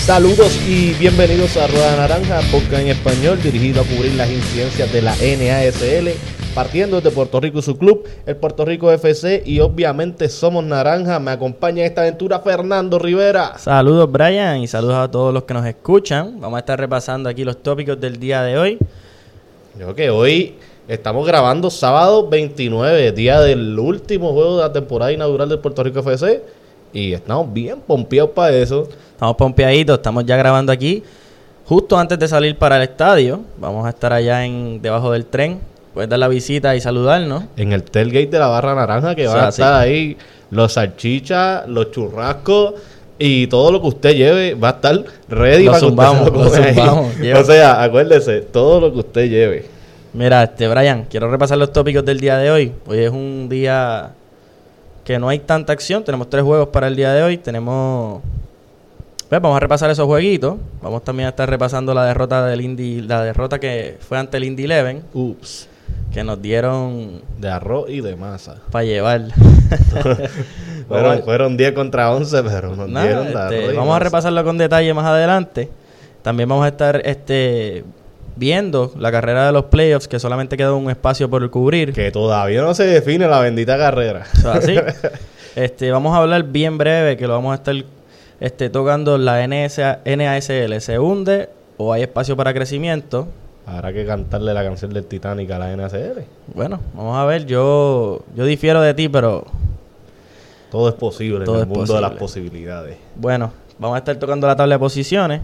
Saludos y bienvenidos a Rueda Naranja, podcast en español dirigido a cubrir las incidencias de la NASL, partiendo desde Puerto Rico y su club, el Puerto Rico FC, y obviamente somos Naranja. Me acompaña en esta aventura Fernando Rivera. Saludos, Brian, y saludos a todos los que nos escuchan. Vamos a estar repasando aquí los tópicos del día de hoy. Yo que hoy estamos grabando sábado 29, día del último juego de la temporada inaugural del Puerto Rico FC, y estamos bien pompeados para eso. Estamos pompeaditos, estamos ya grabando aquí justo antes de salir para el estadio. Vamos a estar allá debajo del tren. Puedes dar la visita y saludarnos. En el tailgate de la Barra Naranja, que van a estar ahí los salchichas, los churrascos y todo lo que usted lleve va a estar ready para que usted se lo coma. O sea, acuérdese, todo lo que usted lleve. Mira, Brian, quiero repasar los tópicos del día de hoy. Hoy es un día que no hay tanta acción. Tenemos 3 juegos para el día de hoy. Vamos a repasar esos jueguitos. Vamos también a estar repasando la derrota del Indy, la derrota que fue ante el Indy 11. Ups. Que nos dieron de arroz y de masa para llevar. fueron 10 contra 11, pero nos dieron de arroz y vamos a repasarlo con detalle más adelante. También vamos a estar viendo la carrera de los playoffs, que solamente queda un espacio por cubrir. Que todavía no se define la bendita carrera. Así. Vamos a hablar bien breve, que lo vamos a estar tocando la NASL. ¿Se hunde o hay espacio para crecimiento? Habrá que cantarle la canción del Titanic a la NASL. Bueno, vamos a ver. Yo difiero de ti, pero todo es posible en el mundo de las posibilidades. Bueno, vamos a estar tocando la tabla de posiciones.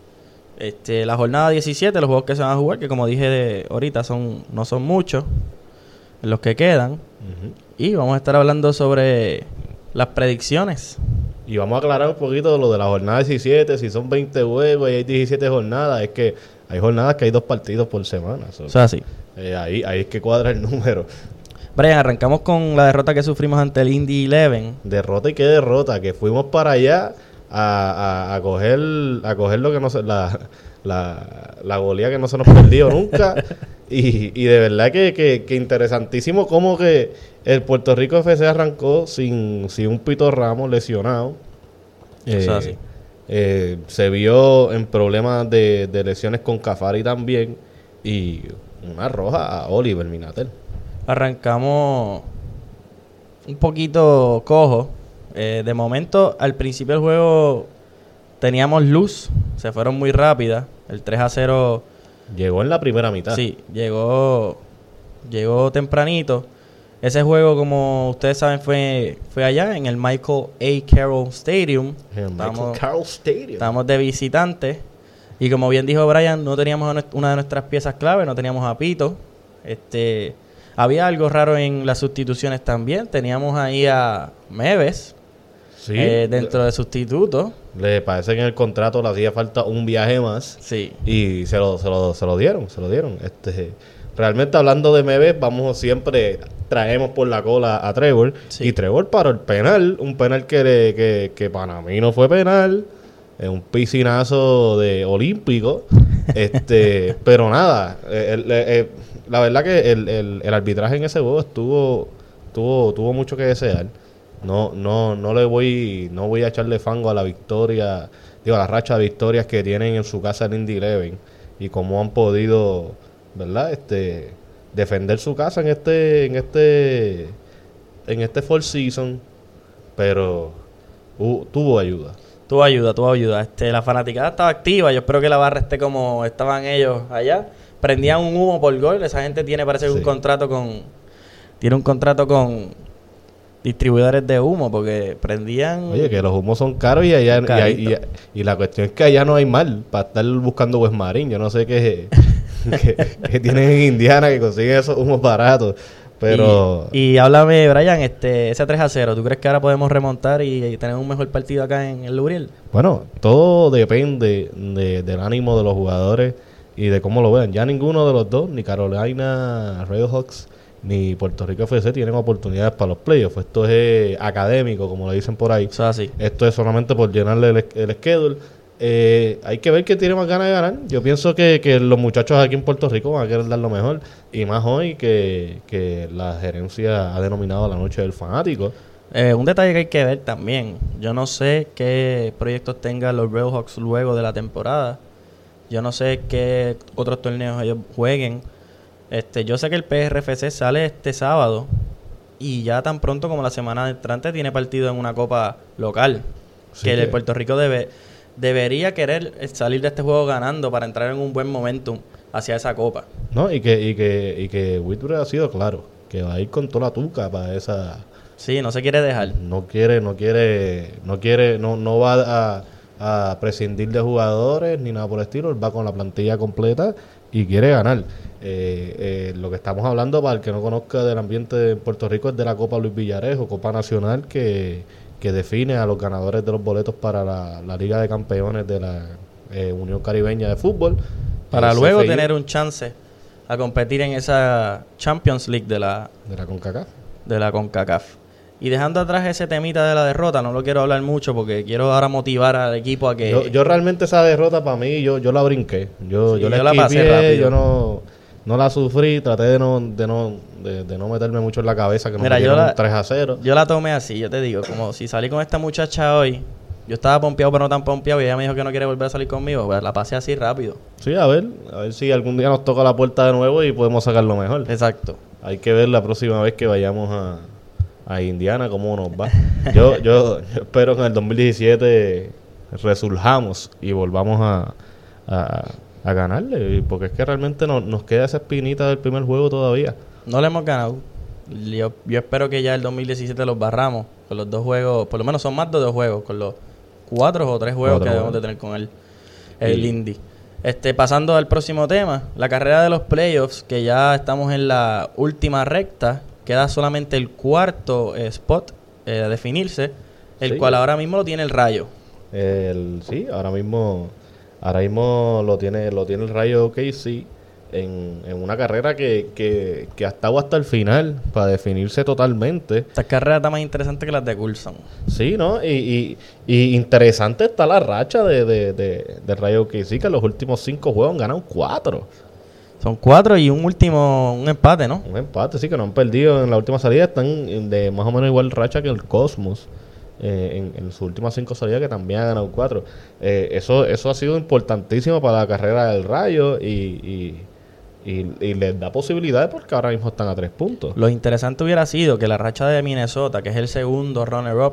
La jornada 17, los juegos que se van a jugar, que como dije ahorita no son muchos los que quedan. Uh-huh. Y vamos a estar hablando sobre las predicciones. Y vamos a aclarar un poquito lo de la jornada 17, si son 20 juegos y hay 17 jornadas. Es que hay jornadas que hay 2 partidos por semana. O sea, sí. Ahí es que cuadra el número. Brian, arrancamos con la derrota que sufrimos ante el Indy 11. Derrota y qué derrota, que fuimos para allá a coger lo que no se, la golía que no se nos perdió nunca. Y de verdad que interesantísimo cómo que el Puerto Rico FC arrancó sin un Pito Ramos lesionado. Sí. Se vio en problemas de lesiones con Cafari también, y una roja a Oliver Minatel. Arrancamos un poquito cojo. De momento, al principio del juego teníamos luz, se fueron muy rápidas. El 3-0 llegó en la primera mitad. Sí, llegó tempranito. Ese juego, como ustedes saben, fue allá en el Michael A. Carroll Stadium. Estamos de visitantes. Y como bien dijo Brian, no teníamos una de nuestras piezas clave, no teníamos a Pito. Había algo raro en las sustituciones también. Teníamos ahí a Meves. Sí, dentro de sustitutos. Le parece que en el contrato le hacía falta un viaje más. Sí. Y se lo dieron. Realmente, hablando de Meves, traemos por la cola a Trevor. Sí. Y Trevor paró el penal. Un penal que para mí no fue penal. Es un piscinazo de olímpico. Pero nada. La verdad que el arbitraje en ese juego tuvo mucho que desear. No voy a echarle fango a la victoria, a la racha de victorias que tienen en su casa el Indy 11 y cómo han podido, ¿verdad? Defender su casa en este fall season, pero tuvo ayuda. Tuvo ayuda. La fanaticada estaba activa. Yo espero que la barra esté como estaban ellos allá. Prendían un humo por gol. Esa gente parece un contrato con distribuidores de humo, porque prendían. Oye, que los humos son caros y allá y la cuestión es que allá no hay mal para estar buscando West Marine. Yo no sé qué tienen en Indiana que consiguen esos humos baratos. Pero y háblame, Brian, ese 3-0, ¿tú crees que ahora podemos remontar y tener un mejor partido acá en el Lubriel? Bueno, todo depende del ánimo de los jugadores y de cómo lo vean. Ya ninguno de los dos, ni Carolina Railhawks ni Puerto Rico FC, tienen oportunidades para los playoffs. Esto es académico, como le dicen por ahí. Sí. Esto es solamente por llenarle el schedule. Hay que ver quién tiene más ganas de ganar. Yo pienso que los muchachos aquí en Puerto Rico van a querer dar lo mejor, y más hoy que la gerencia ha denominado la noche del fanático. Un detalle que hay que ver también. Yo no sé qué proyectos tengan los Redhawks luego de la temporada. Yo no sé qué otros torneos ellos jueguen. Yo sé que el PRFC sale este sábado y ya tan pronto como la semana entrante tiene partido en una copa local. Sí, que el Puerto Rico debería querer salir de este juego ganando para entrar en un buen momentum hacia esa copa. No, y que Whitworth ha sido claro, que va a ir con toda la tuca para esa... Sí, no se quiere dejar. No va a prescindir de jugadores ni nada por el estilo. Él va con la plantilla completa y quiere ganar. Lo que estamos hablando, para el que no conozca del ambiente de Puerto Rico, es de la Copa Luis Villarejo, Copa Nacional, que define a los ganadores de los boletos para la Liga de Campeones de la Unión Caribeña de Fútbol. Para luego tener un chance a competir en esa Champions League de la CONCACAF. De la CONCACAF. Y dejando atrás ese temita de la derrota, no lo quiero hablar mucho porque quiero ahora motivar al equipo a que... Yo realmente esa derrota para mí, yo la brinqué. Yo la pasé rápido. Yo no la sufrí, traté de no meterme mucho en la cabeza que nos metieron un 3-0. Yo la tomé así, yo te digo, como si salí con esta muchacha hoy, yo estaba pompeado pero no tan pompeado y ella me dijo que no quiere volver a salir conmigo, pues la pasé así rápido. Sí, a ver si algún día nos toca la puerta de nuevo y podemos sacar lo mejor. Exacto. Hay que ver la próxima vez que vayamos a Indiana cómo nos va. Yo espero que en el 2017 resurjamos y volvamos a ganarle, porque es que realmente nos queda esa espinita del primer juego todavía. No le hemos ganado. Yo espero que ya el 2017 los barramos con los 2 juegos, por lo menos son más de 2 juegos, con los 4 o 3 juegos que debemos de tener con el Indy. Pasando al próximo tema, la carrera de los playoffs, que ya estamos en la última recta. Queda solamente el cuarto spot a definirse, el cual ahora mismo lo tiene el Rayo. Sí, ahora mismo lo tiene el Rayo KC en una carrera que ha estado hasta el final para definirse totalmente. Esta carrera está más interesante que las de Coulson. Sí, ¿no? Y interesante está la racha de Rayo KC, que en los últimos 5 juegos han ganado 4. Son 4 y un empate, ¿no? Un empate, sí, que no han perdido en la última salida. Están de más o menos igual racha que el Cosmos en sus últimas 5 salidas, que también ha ganado 4. Eso ha sido importantísimo para la carrera del Rayo y les da posibilidades porque ahora mismo están a 3 puntos. Lo interesante hubiera sido que la racha de Minnesota, que es el segundo runner-up,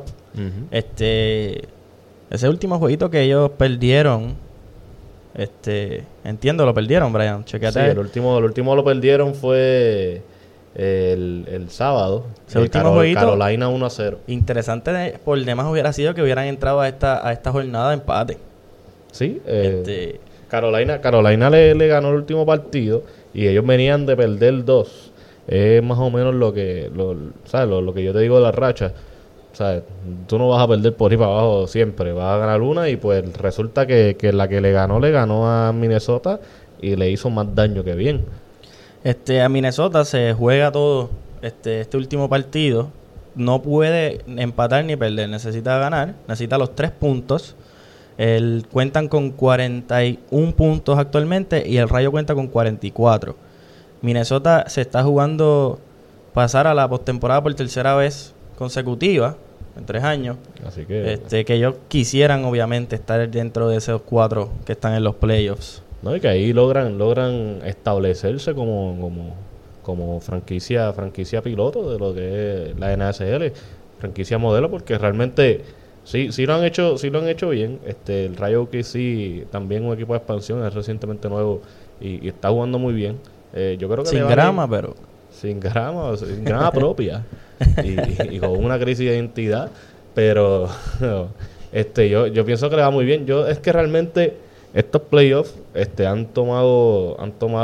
ese último jueguito que ellos perdieron... entiendo, lo perdieron, Brian. Chequéate. Sí, el último lo perdieron fue el sábado. Ese último jueguito, Carolina 1-0. Interesante por demás hubiera sido que hubieran entrado a esta jornada de empate. Sí, Carolina le ganó el último partido y ellos venían de perder 2. Es más o menos lo que yo te digo de la racha. O sea, tú no vas a perder por ahí para abajo siempre. Vas a ganar una y pues resulta que la que le ganó a Minnesota y le hizo más daño que bien. A Minnesota se juega todo este último partido. No puede empatar ni perder. Necesita ganar. Necesita los 3 puntos. Cuentan con 41 puntos actualmente y el Rayo cuenta con 44. Minnesota se está jugando pasar a la postemporada por tercera vez consecutiva en 3 años. Así que que ellos quisieran obviamente estar dentro de esos 4 que están en los playoffs. No, y que ahí logran establecerse como franquicia piloto de lo que es la NASL, franquicia modelo, porque realmente sí lo han hecho bien. El Rayo KC también un equipo de expansión, es recientemente nuevo y está jugando muy bien. Yo creo que sin grama, pero sin grama propia y con una crisis de identidad, pero yo pienso que le va muy bien. Es que realmente estos playoffs han tomado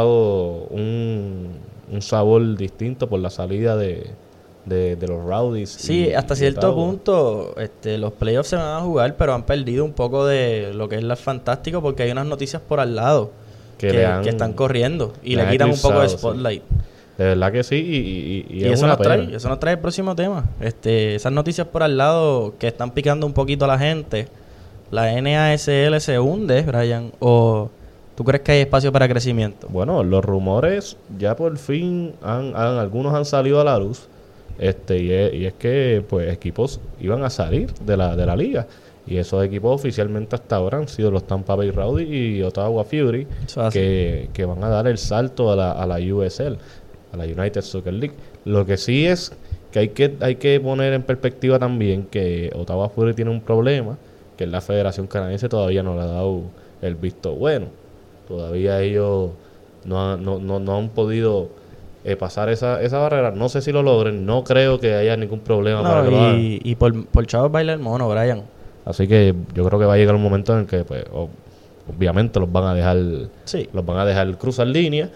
un sabor distinto por la salida de los Rowdies. Sí, hasta cierto punto los playoffs se van a jugar, pero han perdido un poco de lo que es fantástico, porque hay unas noticias por al lado que están corriendo y le quitan un poco de spotlight. Sí. De verdad que sí, y eso nos trae el próximo tema. Esas noticias por al lado que están picando un poquito a la gente. ¿La NASL se hunde, Brian? ¿O tú crees que hay espacio para crecimiento? Bueno, los rumores ya por fin algunos han salido a la luz. y es que pues equipos iban a salir de la liga. Y esos equipos oficialmente hasta ahora han sido los Tampa Bay Rowdy y Ottawa Fury, que van a dar el salto a la USL, a la United Soccer League. Lo que sí es que hay que poner en perspectiva también que Ottawa Fury tiene un problema, que la Federación Canadiense todavía no le ha dado el visto bueno. Todavía ellos no han podido pasar esa barrera. No sé si lo logren, no creo que haya ningún problema para que lo hagan. Y por chavos baila el mono, Brian. Así que yo creo que va a llegar un momento en el que pues obviamente los van a dejar cruzar línea.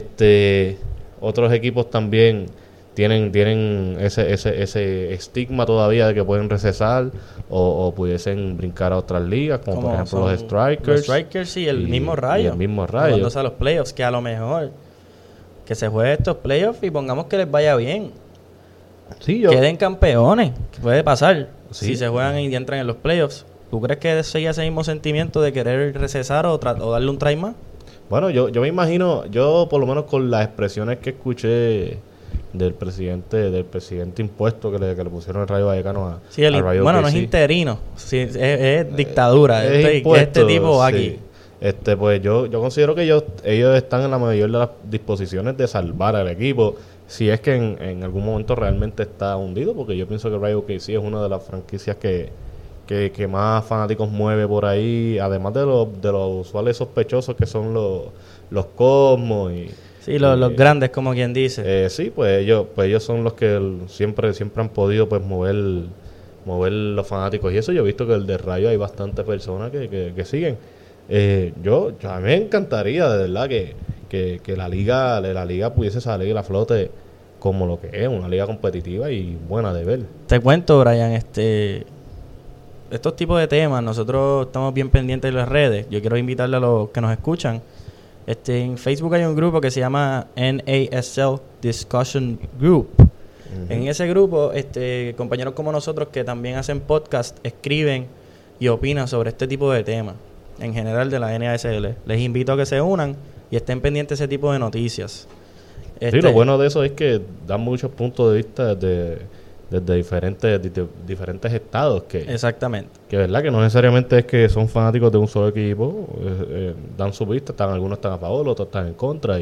Otros equipos también tienen ese estigma todavía de que pueden recesar o pudiesen brincar a otras ligas, como por ejemplo los Strikers. Los Strikers y el mismo Rayo. Y el mismo Rayo. Jugándose a los playoffs, que a lo mejor que se juegue estos playoffs y pongamos que les vaya bien. Sí, queden campeones, que puede pasar. Sí. Si se juegan y entran en los playoffs. ¿Tú crees que sigue ese mismo sentimiento de querer recesar o darle un try más? Bueno, yo me imagino, por lo menos con las expresiones que escuché del presidente impuesto que le pusieron el Rayo Vallecano a Rayo. Bueno, no es interino, sí, es dictadura. Este tipo aquí. Pues yo considero que ellos están en la mayor de las disposiciones de salvar al equipo, si es que en algún momento realmente está hundido, porque yo pienso que Rayo OKC es una de las franquicias que más fanáticos mueve por ahí, además de los usuales sospechosos que son los Cosmos y sí, los grandes, como quien dice. Sí, pues ellos son los que siempre han podido pues mover los fanáticos, y eso yo he visto que el de Rayo hay bastantes personas que siguen. A mí me encantaría de verdad que la liga pudiese salir a flote como lo que es, una liga competitiva y buena de ver. Te cuento, Brian, estos tipos de temas nosotros estamos bien pendientes de las redes. Yo quiero invitarle a los que nos escuchan. En Facebook hay un grupo que se llama NASL Discussion Group. Uh-huh. En ese grupo, compañeros como nosotros que también hacen podcast, escriben y opinan sobre este tipo de temas, en general de la NASL. Les invito a que se unan y estén pendientes de ese tipo de noticias. Sí, lo bueno de eso es que dan muchos puntos de vista desde diferentes estados. Exactamente. Que verdad que no necesariamente es que son fanáticos de un solo equipo, dan su vista, algunos están a favor, otros están en contra.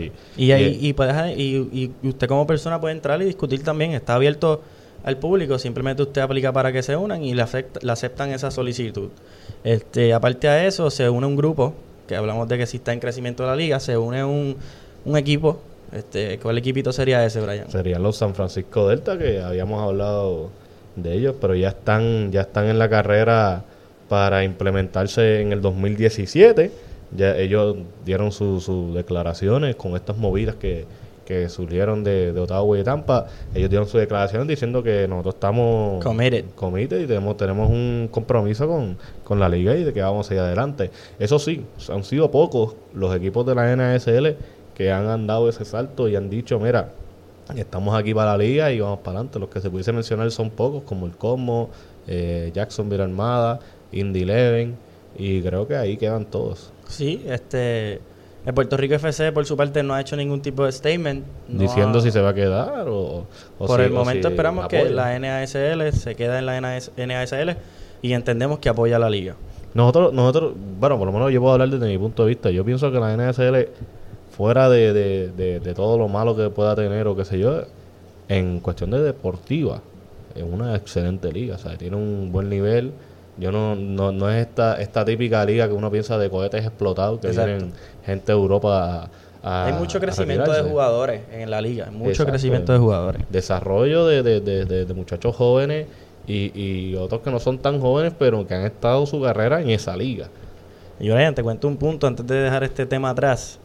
Y usted como persona puede entrar y discutir también, está abierto al público, simplemente usted aplica para que se unan y le aceptan esa solicitud. Aparte de eso, se une un grupo, que hablamos de que si está en crecimiento de la liga, se une un equipo. ¿Cuál equipito sería ese, Brian? Serían los San Francisco Delta, que habíamos hablado de ellos, pero ya están en la carrera para implementarse en el 2017. Ya ellos dieron sus declaraciones con estas movidas que surgieron de Ottawa y de Tampa. Ellos dieron sus declaraciones diciendo que nosotros estamos committed y tenemos un compromiso con la liga y de que vamos a ir adelante. Eso sí, han sido pocos los equipos de la NASL que han dado ese salto y han dicho, mira, estamos aquí para la liga y vamos para adelante. Los que se pudiese mencionar son pocos, como el Cosmo, Jacksonville Armada, Indy Eleven, y creo que ahí quedan todos. Sí, el Puerto Rico FC por su parte no ha hecho ningún tipo de statement diciendo si se va a quedar o por el momento esperamos que la NASL se quede en la NASL y entendemos que apoya a la liga. Nosotros, bueno, por lo menos yo puedo hablar desde mi punto de vista. Yo pienso que la NASL, fuera de todo lo malo que pueda tener o qué sé yo, en cuestión de deportiva, es una excelente liga. O sea, tiene un buen nivel. No es esta típica liga que uno piensa de cohetes explotados, que vienen gente de Europa hay mucho crecimiento de jugadores en la liga, mucho crecimiento de jugadores. Desarrollo de muchachos jóvenes y otros que no son tan jóvenes, pero que han estado su carrera en esa liga. Y Brian, te cuento un punto antes de dejar este tema atrás.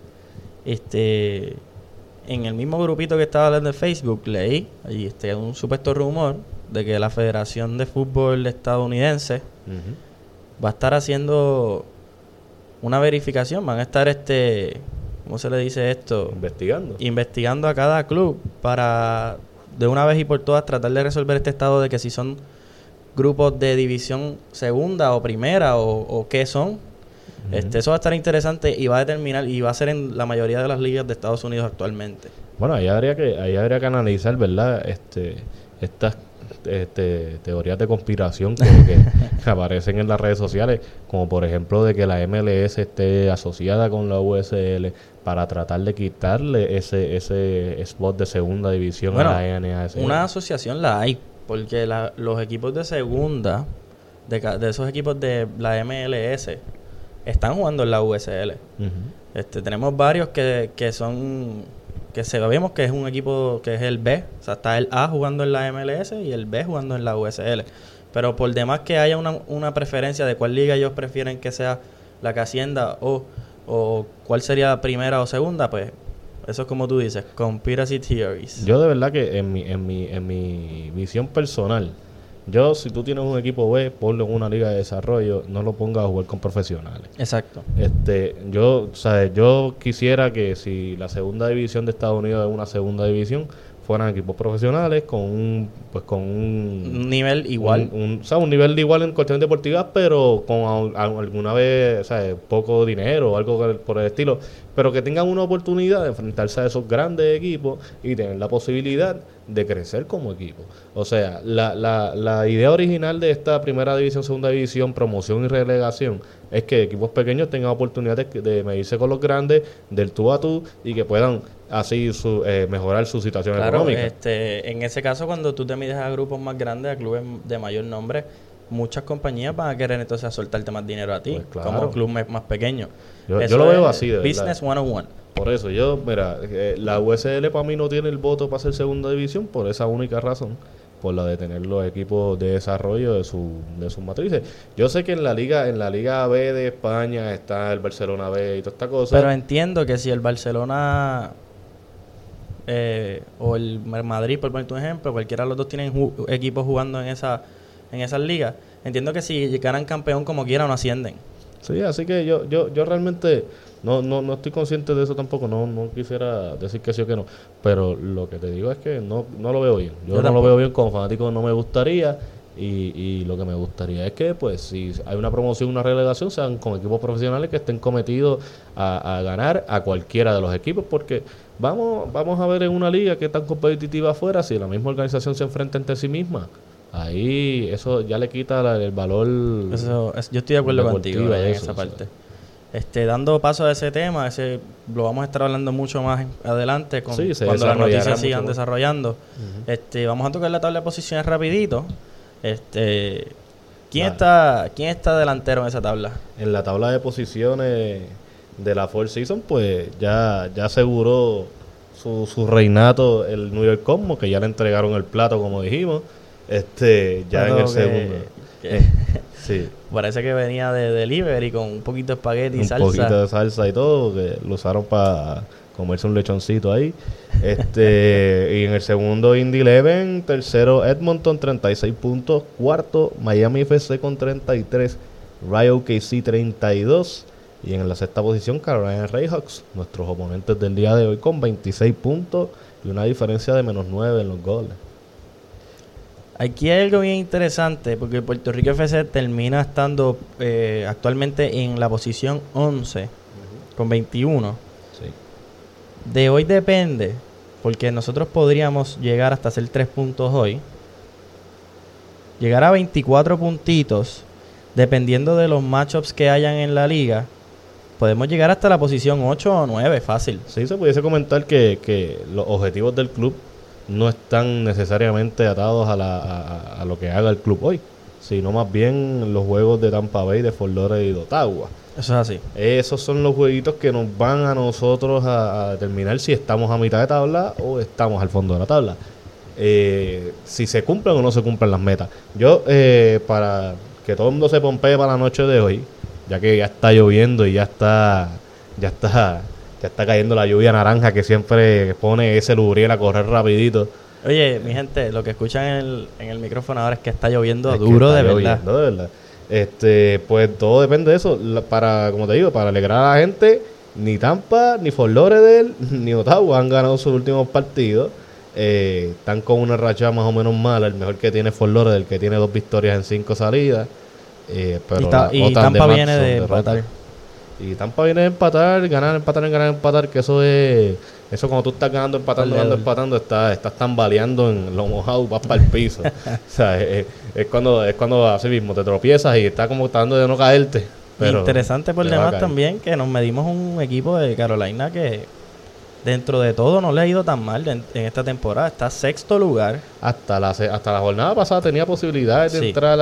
En el mismo grupito que estaba hablando de Facebook, leí allí un supuesto rumor de que la Federación de Fútbol estadounidense va a estar haciendo una verificación, van a estar ¿cómo se le dice esto? Investigando a cada club para de una vez y por todas tratar de resolver este estado de que si son grupos de división segunda o primera o qué son. Eso va a estar interesante y va a determinar y va a ser en la mayoría de las ligas de Estados Unidos actualmente. Bueno, ahí habría que analizar, ¿verdad? estas teorías de conspiración que aparecen en las redes sociales, como por ejemplo de que la MLS esté asociada con la USL para tratar de quitarle ese spot de segunda división a la NASL. Una asociación la hay, porque los equipos de segunda, de esos equipos de la MLS, están jugando en la USL. Tenemos varios que sabemos que es un equipo que es el B, o sea, está el A jugando en la MLS y el B jugando en la USL. Pero por demás que haya una preferencia de cuál liga ellos prefieren que sea la que ascienda o cuál sería primera o segunda, pues eso es como tú dices, conspiracy theories. Yo de verdad que en mi visión personal, si tú tienes un equipo B, ponlo en una liga de desarrollo, no lo pongas a jugar con profesionales. Exacto. Yo quisiera que si la segunda división de Estados Unidos es una segunda división, fueran equipos profesionales con un nivel igual. Un nivel de igual en cuestiones deportivas, pero con alguna vez, poco dinero o algo por el estilo, pero que tengan una oportunidad de enfrentarse a esos grandes equipos y tener la posibilidad de crecer como equipo. O sea, la idea original de esta primera división, segunda división, promoción y relegación es que equipos pequeños tengan oportunidades de medirse con los grandes del tú a tú y que puedan así mejorar su situación económica. En ese caso, cuando tú te mides a grupos más grandes, a clubes de mayor nombre, muchas compañías van a querer entonces soltarte más dinero a ti, pues claro, como club más pequeño. Yo lo veo así, de Business 101. Por eso, la USL para mí no tiene el voto para ser segunda división por esa única razón, por la de tener los equipos de desarrollo de sus matrices. Yo sé que en la Liga B de España está el Barcelona B y toda esta cosa. Pero entiendo que si el Barcelona o el Madrid, por poner un ejemplo, cualquiera de los dos tienen equipos jugando en esas ligas, entiendo que si ganan campeón como quiera no ascienden. Sí, así que yo realmente no estoy consciente de eso tampoco, no quisiera decir que sí o que no, pero lo que te digo es que no lo veo bien. Yo no lo veo bien como fanático, no me gustaría, y lo que me gustaría es que pues si hay una promoción, una relegación, sean con equipos profesionales que estén cometidos a ganar a cualquiera de los equipos, porque vamos a ver en una liga que es tan competitiva afuera, si la misma organización se enfrenta entre sí misma. Ahí eso ya le quita el valor. Yo estoy de acuerdo contigo en esa parte. Dando paso a ese tema, lo vamos a estar hablando mucho más adelante cuando las noticias sigan desarrollando. Vamos a tocar la tabla de posiciones rapidito. ¿Quién está delantero en esa tabla? En la tabla de posiciones de la Four Seasons, pues ya aseguró su reinato el New York Cosmos, que ya le entregaron el plato, como dijimos. Ya en el segundo. Sí. Parece que venía de delivery con un poquito de espagueti y salsa. Un poquito de salsa y todo, que lo usaron para comerse un lechoncito ahí. Y en el segundo, Indy 11, tercero, Edmonton, 36 puntos. Cuarto, Miami FC con 33. Rayo KC, 32. Y en la sexta posición, Carolina Railhawks, nuestros oponentes del día de hoy, con 26 puntos y una diferencia de -9 en los goles. Aquí hay algo bien interesante, porque Puerto Rico FC termina estando actualmente en la posición 11, con 21. Sí. De hoy depende, porque nosotros podríamos llegar hasta hacer 3 puntos hoy, llegar a 24 puntitos, dependiendo de los matchups que hayan en la liga, podemos llegar hasta la posición 8 o 9, fácil. Sí, se pudiese comentar que los objetivos del club no están necesariamente atados a lo que haga el club hoy, sino más bien los juegos de Tampa Bay, de Fort Lauderdale y de Ottawa. Eso es así. Esos son los jueguitos que nos van a nosotros a determinar si estamos a mitad de tabla o estamos al fondo de la tabla. Si se cumplen o no se cumplen las metas. Yo, para que todo el mundo se pompee para la noche de hoy, ya que ya está lloviendo y ya está cayendo la lluvia naranja que siempre pone ese Lubriel a correr rapidito. Oye, mi gente, lo que escuchan en el micrófono ahora es que está lloviendo duro, de verdad. De verdad. Pues todo depende de eso. Como te digo, para alegrar a la gente, ni Tampa, ni Fort Lauderdale, ni Ottawa han ganado sus últimos partidos. Están con una racha más o menos mala. El mejor que tiene Fort Lauderdale, que tiene 2 victorias en 5 salidas. Y Tampa viene de empatar. Y Tampa viene de empatar, ganar, empatar, que eso es Eso cuando tú estás ganando, empatando, estás tambaleando en lo mojado, vas para el piso. O sea, es cuando así mismo te tropiezas y estás como tratando de no caerte. Pero interesante por demás también que nos medimos un equipo de Carolina que dentro de todo no le ha ido tan mal en esta temporada. Está sexto lugar. Hasta la jornada pasada tenía posibilidades de entrar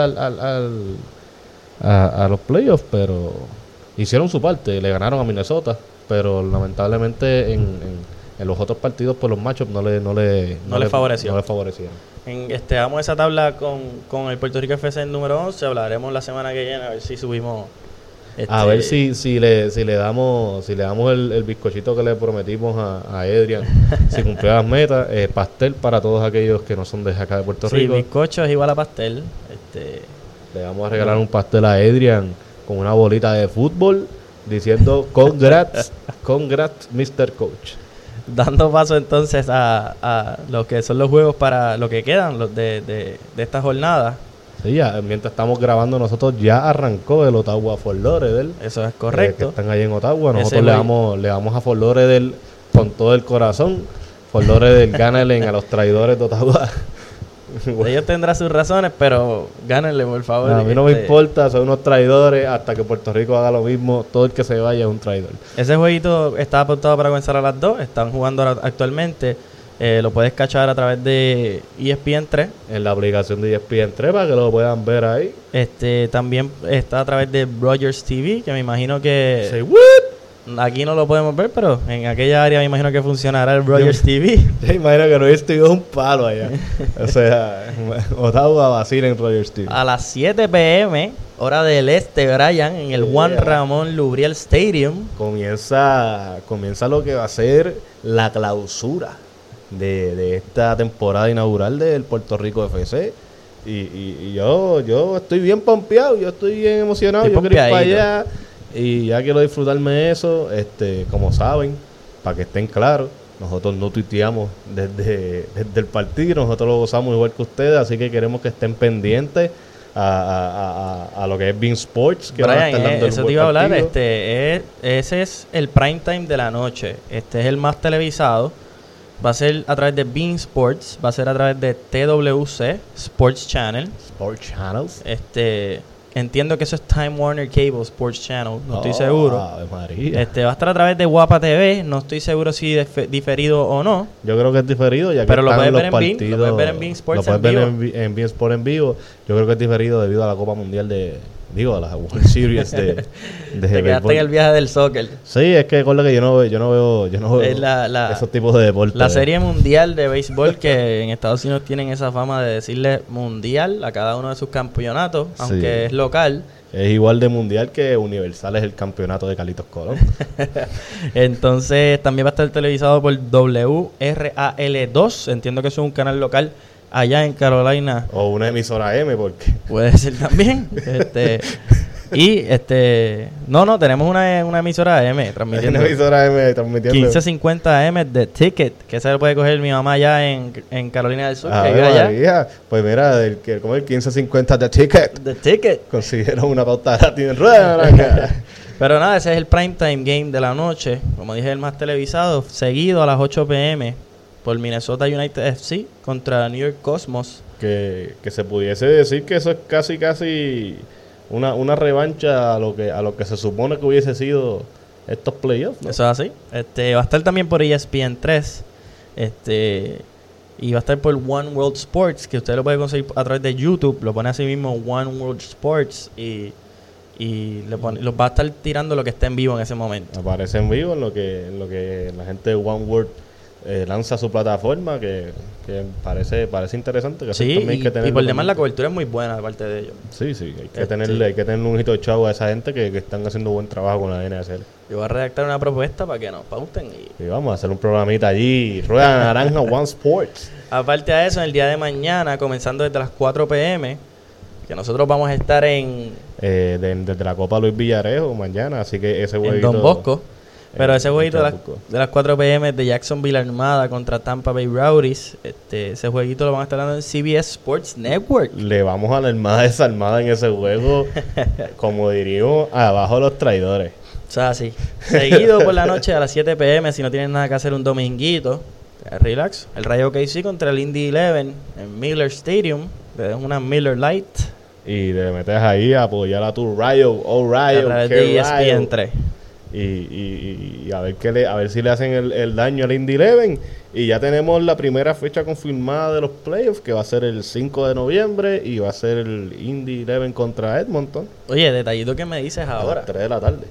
a los playoffs, pero hicieron su parte. Le ganaron a Minnesota, pero lamentablemente en los otros partidos por los matchups no le favorecieron. Vamos a esa tabla con el Puerto Rico FC en número 11. Hablaremos la semana que viene a ver si subimos. A ver si le damos el bizcochito que le prometimos a Adrian, si cumplió las metas, pastel para todos aquellos que no son de acá de Puerto Rico. Sí, bizcocho es igual a pastel. Le vamos a regalar un pastel a Adrian con una bolita de fútbol diciendo congrats Mr. Coach. Dando paso entonces a lo que son los juegos para lo que quedan los de esta jornada. Sí, ya, mientras estamos grabando nosotros ya arrancó el Ottawa Fort Lauderdale. Eso es correcto. Que están ahí en Ottawa. Nosotros le damos a Fort Lauderdale con todo el corazón. Fort Lauderdale, gánenle a los traidores de Ottawa. Ellos tendrán sus razones, pero gánenle, por favor. A mí no me importa, son unos traidores. Hasta que Puerto Rico haga lo mismo, todo el que se vaya es un traidor. Ese jueguito está apuntado para comenzar a las 2. Están jugando actualmente. Lo puedes cachar a través de ESPN 3. En la aplicación de ESPN 3 para que lo puedan ver ahí. También está a través de Rogers TV, que me imagino que... Say what? Aquí no lo podemos ver, pero en aquella área me imagino que funcionará el Rogers TV. Yo imagino que Rogers TV es un palo allá. O sea, Ottawa vacila en Rogers TV. A las 7 p.m., hora del este, Brian, en el Juan Ramón Lubriel Stadium. Comienza lo que va a ser la clausura de esta temporada inaugural del Puerto Rico FC. Y yo estoy bien pompeado, yo estoy bien emocionado, yo quiero ir para allá. Y ya quiero disfrutarme de eso, como saben, para que estén claros, nosotros no tuiteamos desde el partido, nosotros lo gozamos igual que ustedes, así que queremos que estén pendientes a lo que es Bean Sports, que Brian, van a estar dando eso te iba a hablar, ese es el prime time de la noche, este es el más televisado, va a ser a través de Bean Sports, va a ser a través de TWC Sports Channel. Sports Channels. Entiendo que eso es Time Warner Cable Sports Channel, no estoy seguro. María. Va a estar a través de Guapa TV, no estoy seguro si diferido o no. Yo creo que es diferido, ya que pero lo puedes ver lo puedes ver en Bean Sports en vivo. En Bean Sports en vivo. Yo creo que es diferido debido a la Copa Mundial a la World Series de Te quedaste en el viaje del soccer. Sí, es que recuerda que yo no veo esos tipos de deportes. La serie mundial de béisbol, que en Estados Unidos tienen esa fama de decirle mundial a cada uno de sus campeonatos, aunque es local. Es igual de mundial que universal es el campeonato de Carlitos Colón. Entonces también va a estar televisado por WRAL2. Entiendo que eso es un canal local allá en Carolina. O una emisora M, porque puede ser también. No, tenemos una emisora M transmitiendo. Una emisora M transmitiendo 1550 M de Ticket, que se lo puede coger mi mamá allá en Carolina del Sur, que vive allá. Pues mira, como el 1550 de Ticket. The Ticket. Consiguieron una pauta gratis en rueda. Pero nada, ese es el primetime game de la noche, como dije, el más televisado, seguido a las 8 p.m. por Minnesota United FC contra New York Cosmos. Que se pudiese decir que eso es casi una revancha a lo que se supone que hubiese sido estos playoffs, ¿no? Eso es así. Va a estar también por ESPN 3. Y va a estar por One World Sports, que usted lo puede conseguir a través de YouTube. Lo pone así mismo One World Sports y los va a estar tirando lo que esté en vivo en ese momento. Aparece en vivo en lo que la gente de One World lanza su plataforma, que parece interesante. Que sí, y por demás la cobertura es muy buena de parte de ellos. Sí, hay que tener un ojito de chavo a esa gente que están haciendo buen trabajo con la NSL. Yo voy a redactar una propuesta para que nos pauten y vamos a hacer un programita allí, Rueda Naranja One Sports. Aparte de eso, en el día de mañana, comenzando desde las 4 p.m., que nosotros vamos a estar desde la Copa Luis Villarejo mañana, así que ese jueguito... En Don Bosco. Pero ese jueguito de las 4 p.m. de Jacksonville Armada contra Tampa Bay Rowdies, ese jueguito lo van a estar dando en CBS Sports Network. Le vamos a la Armada desarmada en ese juego, como diríamos, abajo los traidores. O sea, sí. Seguido por la noche a las 7 p.m. si no tienen nada que hacer un dominguito. Relax. El Rayo KC contra el Indy 11 en Miller Stadium. Le das una Miller Light. Y le metes ahí a apoyar a tu Rayo. Oh, Rayo. A través de ESPN 3. Y a ver si le hacen el daño al Indy 11. Y ya tenemos la primera fecha confirmada de los playoffs, que va a ser el 5 de noviembre. Y va a ser el Indy 11 contra Edmonton. Oye, detallito que me dices ahora. A las 3 de la tarde.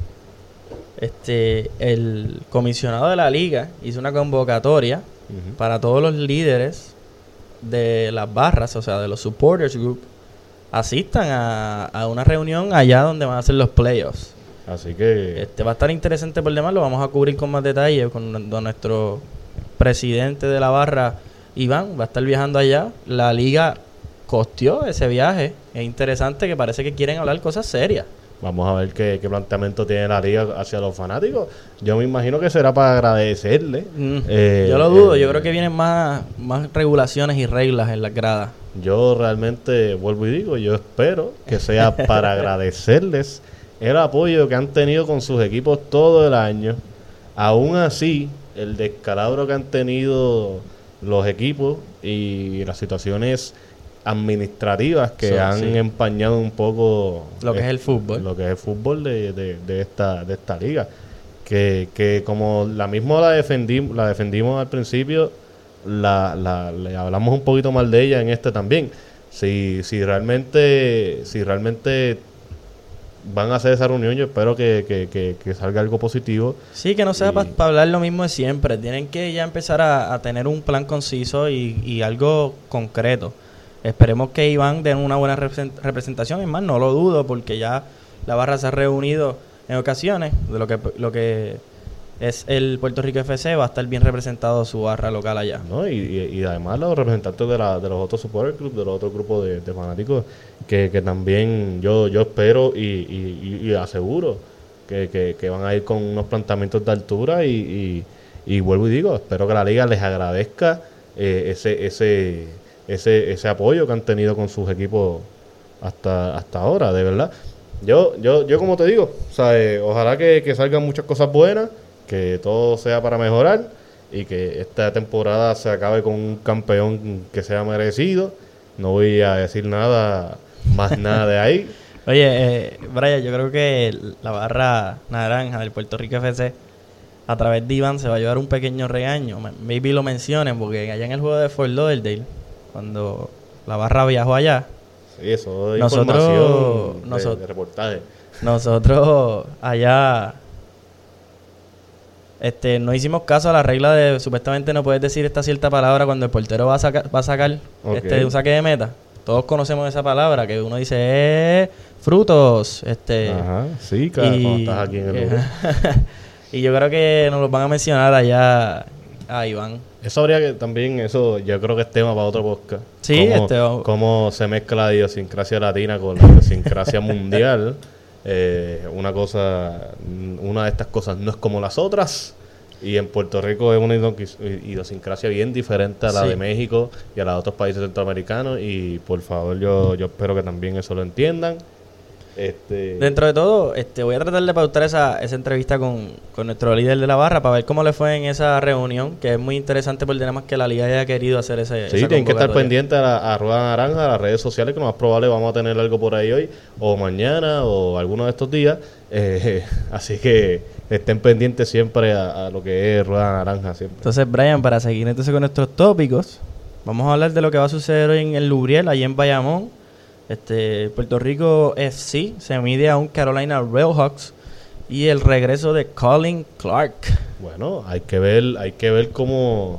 El comisionado de la liga hizo una convocatoria para todos los líderes de las barras, o sea, de los supporters group, asistan a una reunión allá donde van a hacer los playoffs. Así que va a estar interesante por demás, lo vamos a cubrir con más detalle con nuestro presidente de la barra, Iván, va a estar viajando allá. La liga costeó ese viaje, es interesante que parece que quieren hablar cosas serias. Vamos a ver qué planteamiento tiene la liga hacia los fanáticos. Yo me imagino que será para agradecerle. Yo lo dudo. Yo creo que vienen más regulaciones y reglas en las gradas. Yo realmente, vuelvo y digo, yo espero que sea para agradecerles el apoyo que han tenido con sus equipos todo el año. Aún así, el descalabro que han tenido los equipos y las situaciones administrativas que han empañado un poco lo que es el fútbol. Lo que es el fútbol de esta liga. Que como la defendimos al principio, le hablamos un poquito mal de ella en también. Si realmente van a hacer esa reunión, yo espero que salga algo positivo. Sí, que no sea para hablar lo mismo de siempre. Tienen que ya empezar a tener un plan conciso y algo concreto. Esperemos que Iván den una buena representación. Es más, no lo dudo, porque ya la barra se ha reunido en ocasiones. De lo que es el Puerto Rico FC, va a estar bien representado su barra local allá. ¿No? Y además los representantes de los otros support clubs, de los otros grupos de fanáticos, que también yo espero y aseguro que van a ir con unos planteamientos de altura y vuelvo y digo, espero que la liga les agradezca ese apoyo que han tenido con sus equipos hasta ahora, de verdad. Yo como te digo, ojalá que salgan muchas cosas buenas, que todo sea para mejorar y que esta temporada se acabe con un campeón que sea merecido. No voy a decir nada de ahí. Oye, Brian, yo creo que la barra naranja del Puerto Rico FC, a través de Iván, se va a llevar un pequeño regaño. Maybe lo mencionen, porque allá en el juego de Fort Lauderdale, cuando la barra viajó allá, sí, eso es información de reportaje. Nosotros allá no hicimos caso a la regla de supuestamente no puedes decir esta cierta palabra cuando el portero va a sacar un saque de meta. Todos conocemos esa palabra que uno dice frutos. Ajá, sí, claro, cuando estás aquí en el lugar. Y yo creo que nos lo van a mencionar allá a Iván. Eso habría que también, yo creo que es tema para otro podcast. Sí, cómo se mezcla la idiosincrasia latina con la idiosincrasia mundial. Una de estas cosas no es como las otras. Y en Puerto Rico es una idiosincrasia bien diferente a la de México y a la de otros países centroamericanos. Y por favor, yo espero que también eso lo entiendan. Dentro de todo, voy a tratar de pautar esa entrevista con nuestro líder de la barra para ver cómo le fue en esa reunión, que es muy interesante porque tenemos que la liga haya querido hacer esa tienen que estar pendientes a Rueda Naranja, a las redes sociales, que lo más probable vamos a tener algo por ahí hoy o mañana o alguno de estos días. Así que estén pendientes siempre a lo que es Rueda Naranja siempre. Entonces, Brian, para seguir con nuestros tópicos, vamos a hablar de lo que va a suceder hoy en el Lubriel, allí en Bayamón. Puerto Rico FC se mide a un Carolina Railhawks y el regreso de Colin Clark. Bueno, hay que ver cómo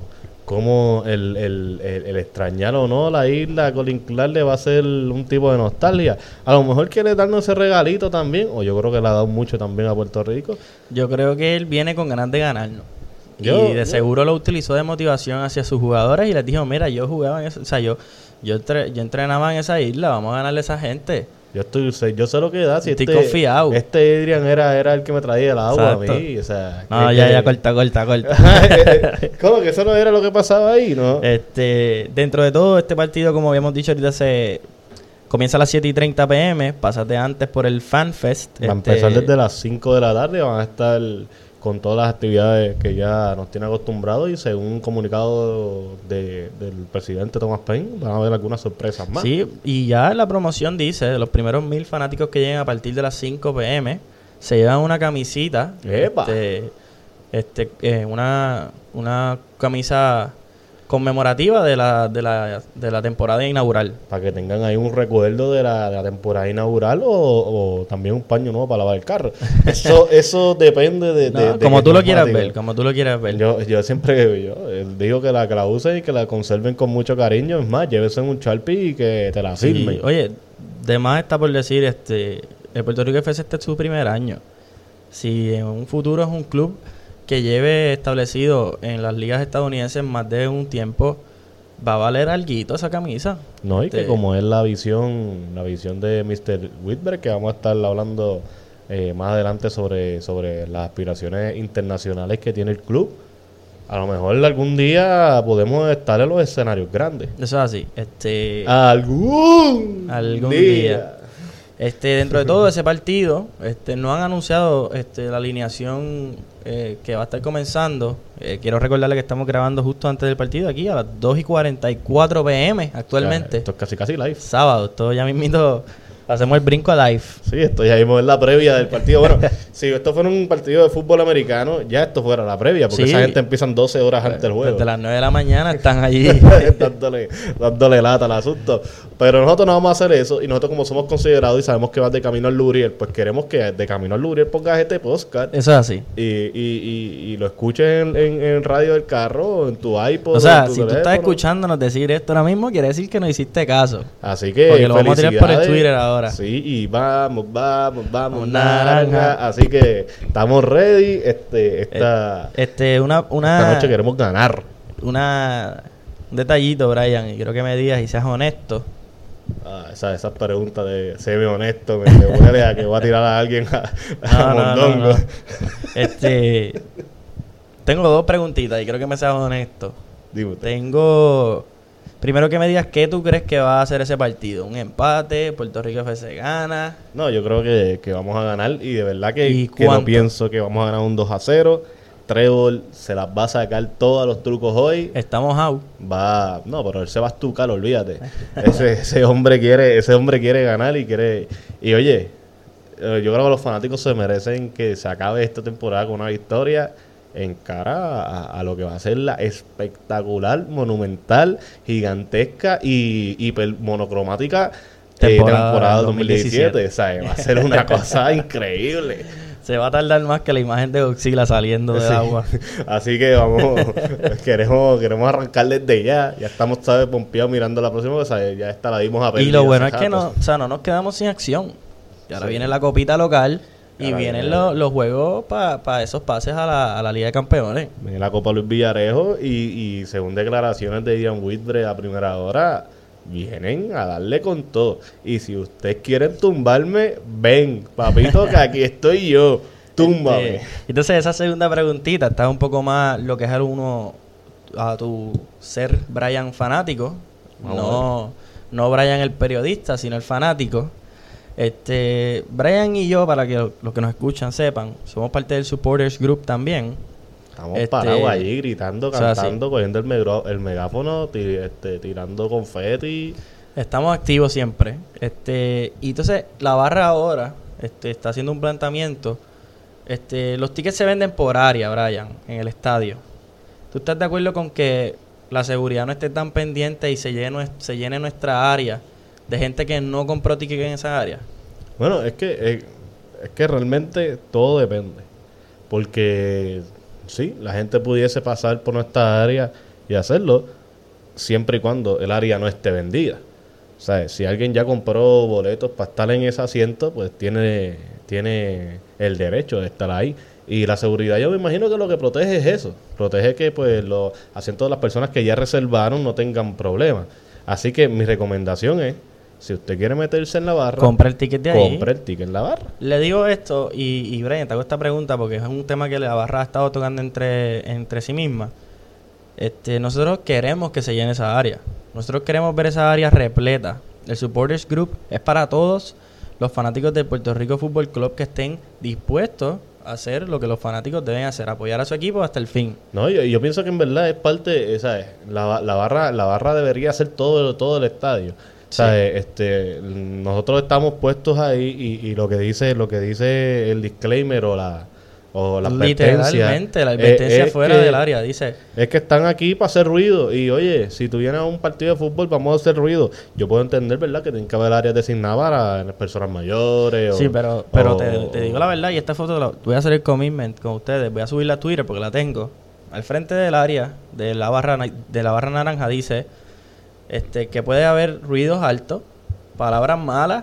el extrañar o no la isla a Colin Clark le va a hacer un tipo de nostalgia. A lo mejor quiere darnos ese regalito también, o yo creo que le ha dado mucho también a Puerto Rico. Yo creo que él viene con ganas de ganarnos. Y de seguro lo utilizó de motivación hacia sus jugadores y les dijo, mira, yo jugaba en eso, o sea, yo entrenaba en esa isla, vamos a ganarle a esa gente. Yo sé lo que da. Si estoy confiado. Adrian era el que me traía el agua. Exacto. A mí. O sea, no, ya, corta. ¿Cómo que eso no era lo que pasaba ahí, no? Dentro de todo, este partido, como habíamos dicho ahorita, se Comienza a las 7:30 p.m. Pásate antes por el Fan Fest. Va a empezar desde las 5 de la tarde. Van a estar con todas las actividades que ya nos tiene acostumbrados. Y según un comunicado del presidente Thomas Paine, van a haber algunas sorpresas más. Sí, y ya la promoción dice, los primeros 1,000 fanáticos que lleguen a partir de las 5 p.m. se llevan una camisita. ¡Epa! Una camisa conmemorativa de la temporada inaugural. Para que tengan ahí un recuerdo de la temporada inaugural o también un paño nuevo para lavar el carro. Eso depende de como tú lo quieras ver, como tú lo quieras ver. Yo siempre digo que la usen y que la conserven con mucho cariño. Es más, llévese en un Sharpie y que te la firmen. Sí. Oye, de más está por decir, el Puerto Rico FC es su primer año. Si en un futuro es un club que lleve establecido en las ligas estadounidenses más de un tiempo, va a valer alguito esa camisa. No, y que como es la visión de Mr. Whitberg, que vamos a estar hablando más adelante sobre las aspiraciones internacionales que tiene el club, a lo mejor algún día podemos estar en los escenarios grandes. Eso es así. Algún día. Dentro de todo ese partido, no han anunciado la alineación que va a estar comenzando. Quiero recordarle que estamos grabando justo antes del partido, aquí a las 2:44 p.m. actualmente. Esto es casi live. Sábado, esto ya mismito hacemos el brinco a live. Sí, esto ya vimos en la previa del partido. Bueno, si esto fuera un partido de fútbol americano, ya esto fuera la previa, porque esa gente empiezan 12 horas antes del juego. Desde las 9 de la mañana están allí. dándole lata al asunto. Pero nosotros no vamos a hacer eso, y nosotros como somos considerados y sabemos que vas de camino al Luriel, pues queremos que de camino al Luriel pongas este podcast. Eso es así. Y lo escuches en radio del carro, en tu iPod. O sea, si teléfono. Tú estás escuchándonos decir esto ahora mismo, quiere decir que no hiciste caso. Así que porque lo vamos a tirar por el Twitter ahora. Sí, y vamos, naranja. Así que estamos ready. Esta noche queremos ganar. Un detallito, Brian, y quiero que me digas y seas honesto. Esas preguntas de séme honesto, me huele a que voy a tirar a alguien a mondongo. No. Tengo 2 preguntitas y quiero que me seas honesto. Dime. Primero que me digas qué tú crees que va a hacer ese partido. ¿Un empate? ¿Puerto Rico FC gana? No, yo creo que vamos a ganar y de verdad que no pienso que vamos a ganar un 2-0. Trevor se las va a sacar todos los trucos hoy. Estamos out. No, pero él se va a estucar, olvídate. ese hombre quiere ganar y quiere. Y oye, yo creo que los fanáticos se merecen que se acabe esta temporada con una victoria en cara a lo que va a ser la espectacular, monumental, gigantesca y monocromática temporada 2017. O sea, va a ser una cosa increíble. Se va a tardar más que la imagen de Godzilla saliendo del agua. Así que queremos arrancar desde ya. Ya estamos, ¿sabes? Pompeados mirando la próxima. O sea, ya la dimos a perder. Y lo bueno es que no nos quedamos sin acción. Y ahora viene la copita local y vienen los juegos para esos pases a la Liga de Campeones. Viene la Copa Luis Villarejo y según declaraciones de Ian Whitbre a primera hora, vienen a darle con todo. Y si ustedes quieren tumbarme, ven, papito, que aquí estoy yo. Túmbame. Entonces, esa segunda preguntita está un poco más lo que es a tu ser Brian fanático. No Brian el periodista, sino el fanático. Brian y yo, para que los que nos escuchan sepan, somos parte del Supporters Group también. Estamos parados allí gritando, cantando, cogiendo el megáfono, tirando confeti. Estamos activos siempre. Y entonces la barra ahora está haciendo un planteamiento. Los tickets se venden por área, Brian, en el estadio. ¿Tú estás de acuerdo con que la seguridad no esté tan pendiente y se llene nuestra área de gente que no compró ticket en esa área? Bueno, es que realmente todo depende. Porque sí, la gente pudiese pasar por nuestra área y hacerlo siempre y cuando el área no esté vendida. O sea, si alguien ya compró boletos para estar en ese asiento, pues tiene el derecho de estar ahí. Y la seguridad, yo me imagino que lo que protege es eso. Protege que pues los asientos de las personas que ya reservaron no tengan problemas. Así que mi recomendación es, si usted quiere meterse en la barra, compra el ticket de ahí. Compra el ticket en la barra. Le digo esto y Brian, te hago esta pregunta porque es un tema que la barra ha estado tocando entre sí misma. Nosotros queremos que se llene esa área. Nosotros queremos ver esa área repleta. El Supporters Group es para todos los fanáticos del Puerto Rico Fútbol Club que estén dispuestos a hacer lo que los fanáticos deben hacer, apoyar a su equipo hasta el fin. No, yo pienso que en verdad es parte, ¿sabes? La barra debería ser todo el estadio. Sí. Nosotros estamos puestos ahí y lo que dice el disclaimer o la advertencia. Literalmente, la advertencia fuera del área, dice. Es que están aquí para hacer ruido. Y oye, si tú vienes a un partido de fútbol, vamos a hacer ruido. Yo puedo entender, ¿verdad?, que tienen que haber áreas designadas para personas mayores. Sí, pero te digo la verdad, y esta foto voy a hacer el commitment con ustedes. Voy a subirla a Twitter porque la tengo. Al frente del área de la barra naranja dice que puede haber ruidos altos, palabras malas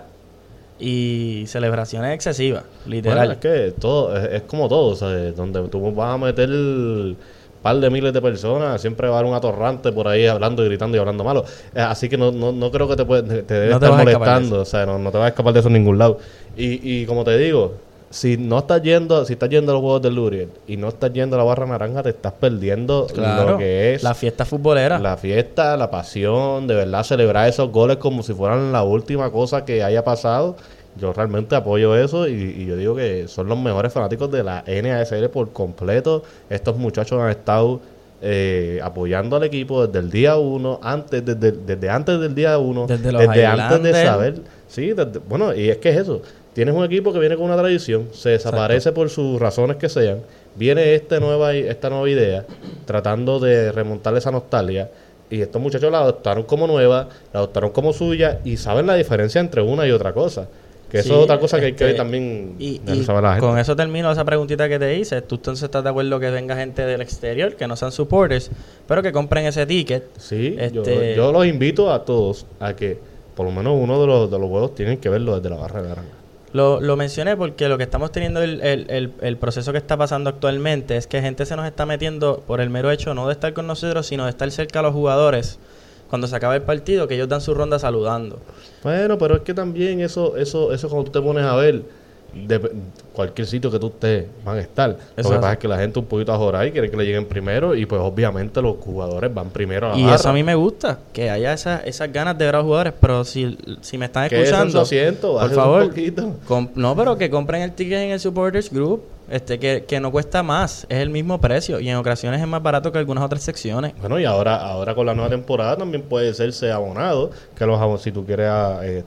y celebraciones excesivas, literal. Bueno, es que todo es como todo, ¿sabes? Donde tú vas a meter un par de miles de personas, siempre va a haber un atorrante por ahí hablando y gritando y hablando malo. Así que no creo que te debe estar molestando, o sea, no te vas a escapar de eso en ningún lado. Y como te digo, si estás yendo a los juegos del Luriel y no estás yendo a la barra naranja, te estás perdiendo lo que es la fiesta futbolera. La fiesta, la pasión, de verdad celebrar esos goles como si fueran la última cosa que haya pasado. Yo realmente apoyo eso y yo digo que son los mejores fanáticos de la NASL por completo. Estos muchachos han estado apoyando al equipo desde el día 1, desde antes del día 1, desde antes de saber. Sí, bueno, y es que es eso. Tienes un equipo que viene con una tradición, se desaparece por sus razones que sean, viene esta nueva idea, tratando de remontar esa nostalgia, y estos muchachos la adoptaron como nueva, la adoptaron como suya, y saben la diferencia entre una y otra cosa. Que eso es otra cosa que hay que ver también. Y con eso termino esa preguntita que te hice. ¿Tú entonces estás de acuerdo que venga gente del exterior, que no sean supporters, pero que compren ese ticket? Sí, yo los invito a todos a que por lo menos uno de los juegos tienen que verlo desde la barra de naranja. Lo mencioné porque lo que estamos teniendo, el proceso que está pasando actualmente es que gente se nos está metiendo por el mero hecho no de estar con nosotros, sino de estar cerca a los jugadores cuando se acaba el partido, que ellos dan su ronda saludando. Bueno, pero es que también eso cuando tú te pones a ver de cualquier sitio que tú estés van a estar. Lo que pasa es que la gente un poquito ajorada y quiere que le lleguen primero y pues obviamente los jugadores van primero a la barra. Y eso a mí me gusta, que haya esas ganas de ver a los jugadores, pero si me están escuchando, por favor, pero que compren el ticket en el Supporters Group, que no cuesta más, es el mismo precio y en ocasiones es más barato que algunas otras secciones. Bueno, y ahora con la nueva temporada también puede serse abonado, que si tú quieres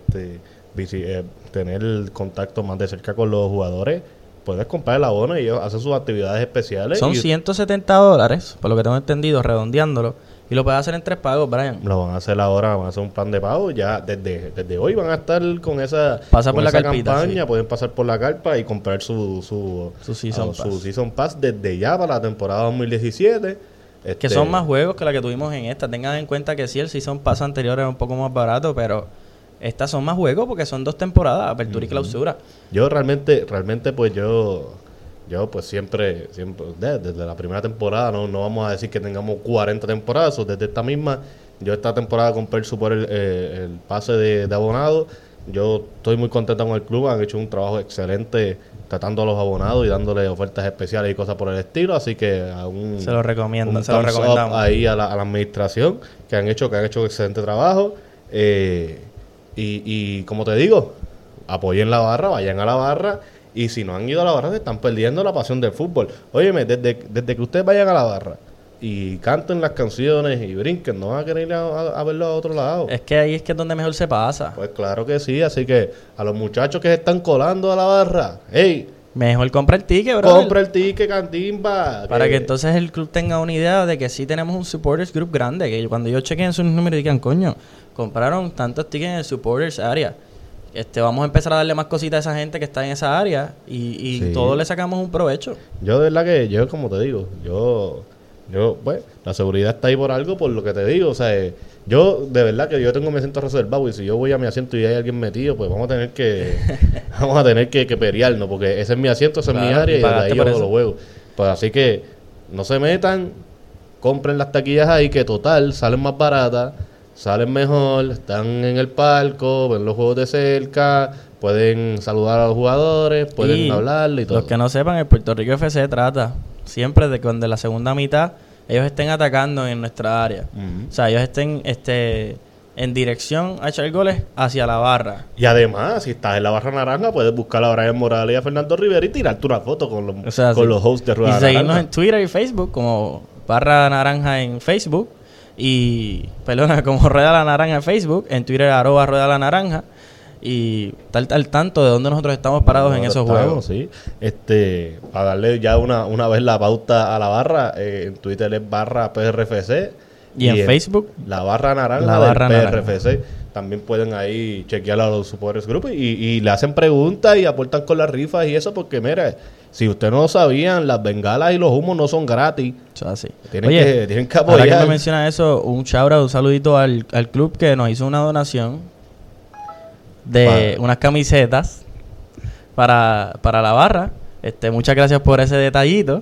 tener contacto más de cerca con los jugadores, puedes comprar el abono y ellos hacen sus actividades especiales. Son $170, por lo que tengo entendido, redondeándolo, y lo puedes hacer en 3 pagos, Brian. Lo van a hacer ahora, van a hacer un plan de pago, ya desde hoy van a estar con esa campaña, pueden pasar por la carpa y comprar su Season Pass desde ya para la temporada 2017. Que son más juegos que la que tuvimos en esta. Tengan en cuenta que sí, el Season Pass anterior era un poco más barato, pero estas son más juegos porque son 2 temporadas, apertura y clausura. Yo realmente pues yo pues siempre desde la primera temporada, no vamos a decir que tengamos 40 temporadas, desde esta misma, yo esta temporada compré el pase de abonado. Yo estoy muy contento con el club, han hecho un trabajo excelente tratando a los abonados y dándole ofertas especiales y cosas por el estilo, así que se lo recomiendo, se lo recomendamos ahí a la administración que han hecho excelente trabajo. Y como te digo, apoyen la barra, vayan a la barra, y si no han ido a la barra, se están perdiendo la pasión del fútbol. Óyeme, desde que ustedes vayan a la barra y canten las canciones y brinquen, no van a querer ir a verlo a otro lado. Es que ahí es donde mejor se pasa. Pues claro que sí, así que a los muchachos que se están colando a la barra, ¡hey! Mejor compra el ticket, bro. Compra el ticket, Cantimba. Para que entonces el club tenga una idea de que sí tenemos un Supporters Group grande. Que cuando ellos chequen sus números y digan, coño, compraron tantos tickets en el Supporters Area. Vamos a empezar a darle más cositas a esa gente que está en esa área y sí, todos le sacamos un provecho. Yo de verdad que, como te digo, pues, la seguridad está ahí por algo, por lo que te digo, o sea, yo de verdad que yo tengo mi asiento reservado y si yo voy a mi asiento y hay alguien metido, pues vamos a tener que pelearnos, porque ese es mi asiento, esa es mi área y de ahí yo lo juego. Pues así que no se metan, compren las taquillas ahí que total salen más baratas, salen mejor, están en el palco, ven los juegos de cerca, pueden saludar a los jugadores, pueden hablarle y todo. Los que no sepan, el Puerto Rico FC trata siempre de cuando en la segunda mitad ellos estén atacando en nuestra área. Uh-huh. O sea, ellos estén en dirección a echar goles hacia la barra. Y además, si estás en la barra naranja, puedes buscar a Brian Morales y a Fernando Rivera y tirarte una foto con los hosts de Rueda Naranja. Y seguirnos en Twitter y Facebook como Barra Naranja en Facebook como Rueda la Naranja en Facebook, en Twitter @Rueda la Naranja. Y estar al tanto de dónde nosotros estamos parados en esos juegos. Sí. Para darle ya una vez la pauta a la barra, en Twitter es barra PRFC. Y en Facebook, la barra naranja del PRFC. También pueden ahí chequear a los supporters group y le hacen preguntas y aportan con las rifas y eso, porque mira, si ustedes no lo sabían, las bengalas y los humos no son gratis. Así. Tienen que apoyar. Ahora que me menciona eso, un saludito al club que nos hizo una donación de unas camisetas para la barra. Muchas gracias por ese detallito.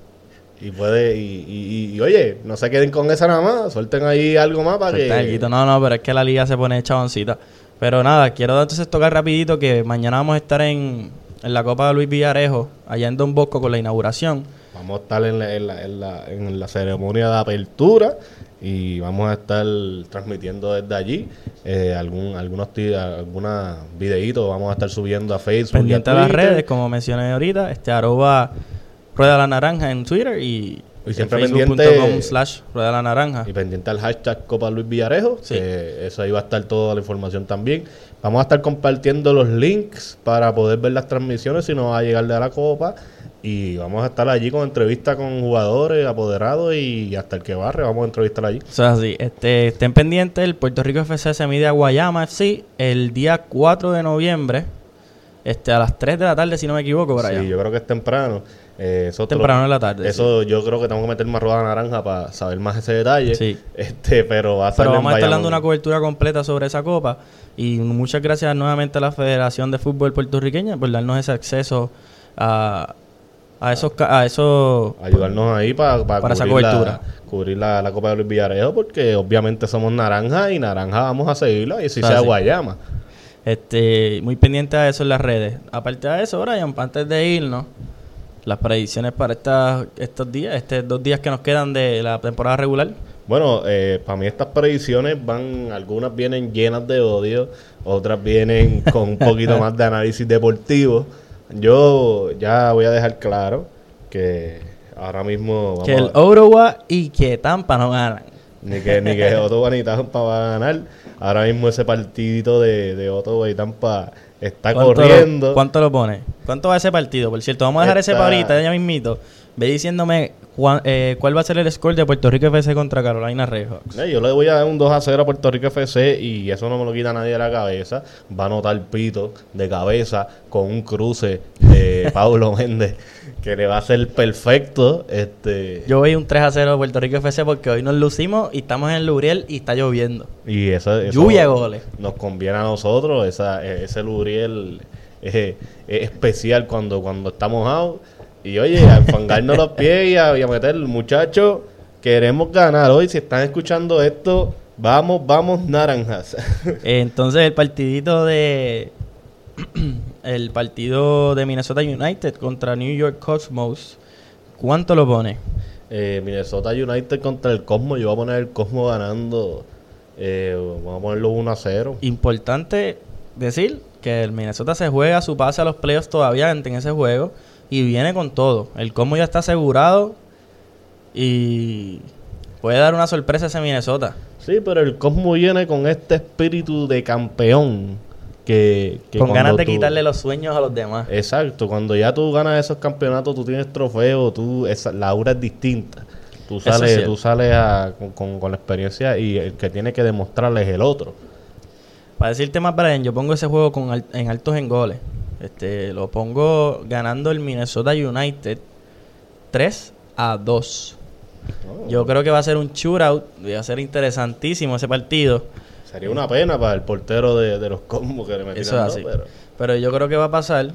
Y oye, no se queden con esa nada más, suelten ahí algo más para que... No, pero es que la liga se pone chaboncita. Pero nada, quiero entonces tocar rapidito que mañana vamos a estar en la Copa de Luis Villarejo, allá en Don Bosco con la inauguración. Vamos a estar en la ceremonia de apertura y vamos a estar transmitiendo desde allí algunos videitos vamos a estar subiendo a Facebook. Pendiente a las redes, como mencioné ahorita, @Rueda la Naranja en Twitter y siempre facebook.com/Rueda la Naranja. Y pendiente al hashtag Copa Luis Villarejo, que eso ahí va a estar toda la información también. Vamos a estar compartiendo los links para poder ver las transmisiones si no va a llegar de la Copa. Y vamos a estar allí con entrevistas con jugadores, apoderados y hasta el que barre, vamos a entrevistar allí. Eso es así. Estén pendientes, el Puerto Rico FC se mide a Guayama FC el día 4 de noviembre, a las 3 de la tarde, si no me equivoco, por allá. Sí, yo creo que es temprano. Temprano en la tarde. Eso yo creo que tengo que meter más Rueda Naranja para saber más ese detalle. Sí. Pero vamos a estar dando una cobertura completa sobre esa copa. Y muchas gracias nuevamente a la Federación de Fútbol Puertorriqueña por darnos ese acceso a eso ayudarnos ahí para esa cobertura. Cubrir la Copa de Luis Villarejo, porque obviamente somos naranja y naranja vamos a seguirla y si sea Guayama. Muy pendiente a eso en las redes. Aparte de eso, Brian, antes de irnos, las predicciones para estos días, 2 días que nos quedan de la temporada regular. Bueno, para mí estas predicciones algunas vienen llenas de odio, otras vienen con un poquito más de análisis deportivo. Yo ya voy a dejar claro que ahora mismo... que el Ottawa y que Tampa no ganan. Ni que Ottawa ni Tampa va a ganar. Ahora mismo ese partidito de Ottawa y Tampa está corriendo. ¿Cuánto lo pone? ¿Cuánto va ese partido? Por cierto, vamos a dejar ese para ahorita, ya mismito. Ve diciéndome cuál va a ser el score de Puerto Rico FC contra Carolina Railhawks. Yo le voy a dar un 2-0 a Puerto Rico FC y eso no me lo quita nadie de la cabeza. Va a anotar Pito de cabeza con un cruce de Pablo Méndez que le va a ser perfecto. Yo voy un 3-0 a Puerto Rico FC porque hoy nos lucimos y estamos en el Lubriel y está lloviendo. Y eso lluvia de goles. Nos conviene a nosotros. Ese Lubriel es especial cuando estamos out. Y oye, a enfangarnos los pies y a meter, muchachos, queremos ganar hoy. Si están escuchando esto, vamos naranjas. Entonces el partido de Minnesota United contra New York Cosmos, ¿cuánto lo pone? Minnesota United contra el Cosmos, yo voy a poner el Cosmos ganando, vamos a ponerlo 1-0. Importante decir que el Minnesota se juega su pase a los playoffs todavía en ese juego. Y viene con todo. El Cosmo ya está asegurado y puede dar una sorpresa a ese Minnesota. Sí, pero el Cosmo viene con este espíritu de campeón. Con ganas de quitarle los sueños a los demás. Exacto. Cuando ya tú ganas esos campeonatos, tú tienes trofeos, la aura es distinta. Tú sales con la experiencia y el que tiene que demostrarle es el otro. Para decirte más, Brian, yo pongo ese juego en altos en goles. Lo pongo ganando el Minnesota United 3-2. Yo creo que va a ser un shootout. Va a ser interesantísimo ese partido. Sería una pena para el portero de los Cosmos que le metieran. Eso es así. Pero yo creo que va a pasar.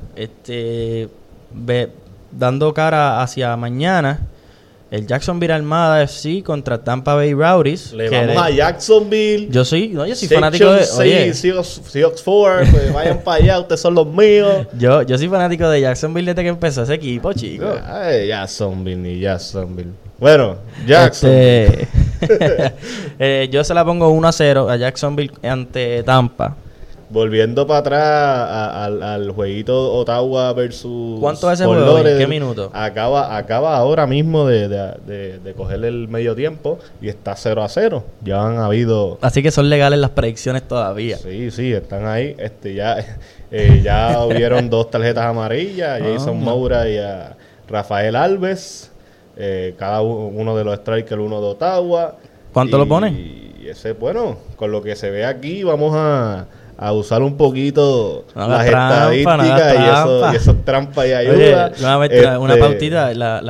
Dando cara hacia mañana, el Jacksonville Armada FC contra Tampa Bay Rowdies. Le vamos a Jacksonville. Yo soy fanático de... Oye, Seahawks 4, pues vayan para allá, ustedes son los míos. Yo soy fanático de Jacksonville desde que empezó ese equipo, chicos. Ay, Jacksonville. Bueno, Jacksonville. Yo se la pongo 1-0 a Jacksonville ante Tampa. Volviendo para atrás al jueguito Ottawa versus... ¿Cuánto es ese juego? ¿En qué minuto? Acaba ahora mismo de coger el medio tiempo y está 0-0. Ya han habido... Así que son legales las predicciones todavía. Sí, están ahí. Ya hubieron 2 tarjetas amarillas. Jason Moura y a Rafael Alves. Cada uno de los strikers, uno de Ottawa. ¿Cuánto lo pone? Y ese, bueno, con lo que se ve aquí, vamos a usar un poquito las estadísticas y esas trampas y ayuda. Oye, una pautita,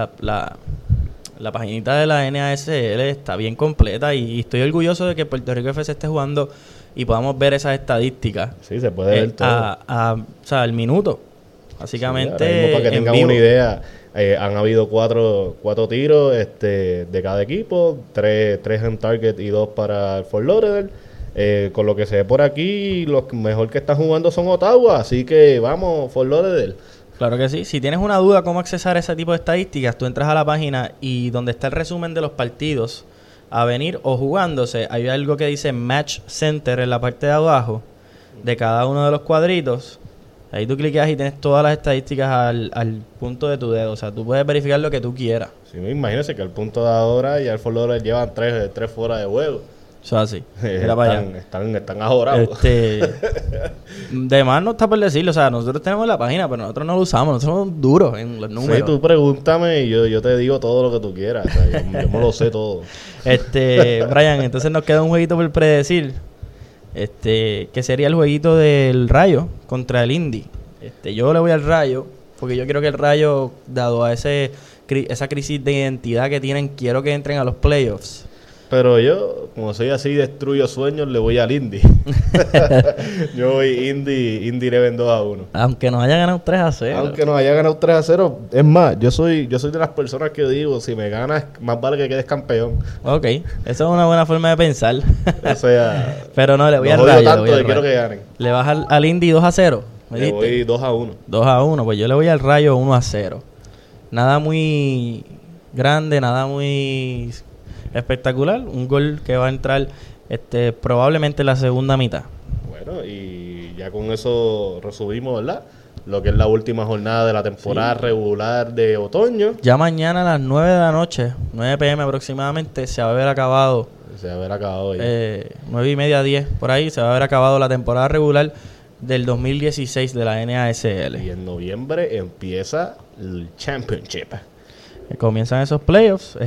la paginita de la NASL está bien completa y estoy orgulloso de que Puerto Rico FC esté jugando y podamos ver esas estadísticas. Sí, se puede ver todo. O sea, al minuto. Básicamente, sí, para que tengan una idea, han habido 4 tiros de cada equipo, 3 en target y 2 para el Fort Lauderdale. Con lo que se ve por aquí, los mejor que están jugando son Ottawa, así que vamos, Fort Lauderdale. Claro que sí. Si tienes una duda cómo accesar ese tipo de estadísticas, tú entras a la página y donde está el resumen de los partidos a venir o jugándose, hay algo que dice Match Center en la parte de abajo de cada uno de los cuadritos. Ahí tú clicas y tienes todas las estadísticas al punto de tu dedo. O sea, tú puedes verificar lo que tú quieras. Sí, imagínense que al punto de ahora ya el Fort Lauderdale llevan 3 fuera de juego. O sea, sí. Mira para allá. Están ajorados. De más no está por decirlo. O sea, nosotros tenemos la página, pero nosotros no lo usamos. Nosotros somos duros en los números. Sí, tú pregúntame y yo te digo todo lo que tú quieras. O sea, yo me lo sé todo. Brian, entonces nos queda un jueguito por predecir. Que sería el jueguito del Rayo contra el Indy. Yo le voy al Rayo porque yo quiero que el Rayo, dado a esa crisis de identidad que tienen, quiero que entren a los playoffs. Pero yo, como soy así, destruyo sueños, le voy al Indy. Yo voy Indy le ven 2-1. Aunque nos haya ganado 3-0. Aunque nos haya ganado 3-0. Es más, yo soy de las personas que digo, si me ganas, más vale que quedes campeón. Ok, eso es una buena forma de pensar. O sea... Pero no, le voy al Rayo. Tanto que quiero que ganen. ¿Le vas al Indy 2-0? Le voy 2-1. 2-1, pues yo le voy al Rayo 1-0. Nada muy grande, nada muy... espectacular, un gol que va a entrar probablemente en la segunda mitad. Bueno, y ya con eso resumimos, ¿verdad? Lo que es la última jornada de la temporada regular de otoño. Ya mañana a las 9 de la noche, 9 p.m. aproximadamente, se va a haber acabado. Se va a haber acabado ya. 9:30, 10, por ahí, se va a haber acabado la temporada regular del 2016 de la NASL. Y en noviembre empieza el Championship. Comienzan esos playoffs,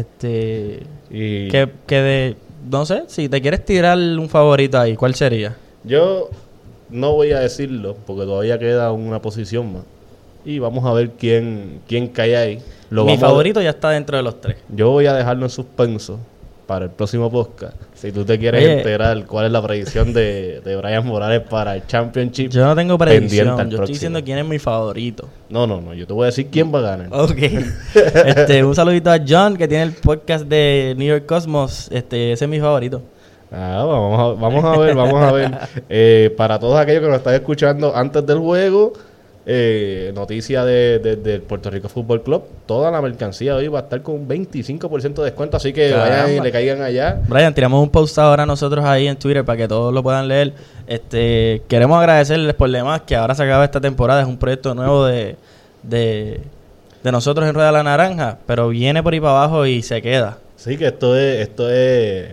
no sé, si te quieres tirar un favorito ahí, ¿cuál sería? Yo no voy a decirlo, porque todavía queda una posición más. Y vamos a ver quién cae ahí. Mi favorito ya está dentro de los 3. Yo voy a dejarlo en suspenso para el próximo podcast. Si tú te quieres enterar cuál es la predicción de Brian Morales para el Championship. Yo no tengo predicción, yo estoy diciendo quién es mi favorito. No, yo te voy a decir quién va a ganar. Ok. Un saludito a John, que tiene el podcast de New York Cosmos. Ese es mi favorito. Vamos a ver. Para todos aquellos que nos están escuchando antes del juego, noticia del Puerto Rico Fútbol Club, toda la mercancía hoy va a estar con un 25% de descuento, así que vayan y le caigan allá. Brian, tiramos un post ahora nosotros ahí en Twitter para que todos lo puedan leer. Queremos agradecerles por demás que ahora se acaba esta temporada, es un proyecto nuevo de nosotros en Rueda la Naranja, pero viene por ahí para abajo y se queda. Sí, que esto es